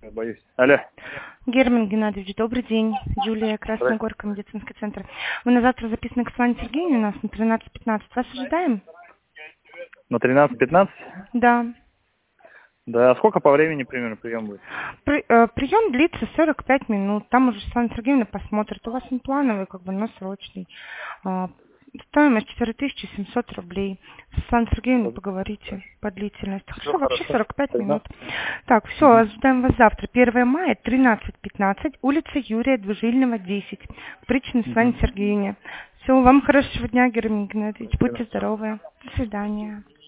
Я боюсь. Алло. Герман Геннадьевич, добрый день. Джулия, Красногорка, медицинский центр. Мы на завтра записаны к Светлане Сергеевне, у нас на 13:15. Вас ожидаем? На 13:15? Да. Да, сколько по времени примерно прием будет? Прием длится 45 минут. Там уже Светлана Сергеевна посмотрит. У вас не плановый, но срочный. Стоимость 4700 рублей. С Светланой Сергеевной поговорите по длительности. Хорошо, вообще 45 минут. Так, все, ожидаем вас завтра. 1 мая, 13:15, улица Юрия Двужильного, 10. Причина Светлане Сергеевне. Все, вам хорошего дня, Герман Геннадьевич. Будьте здоровы. До свидания.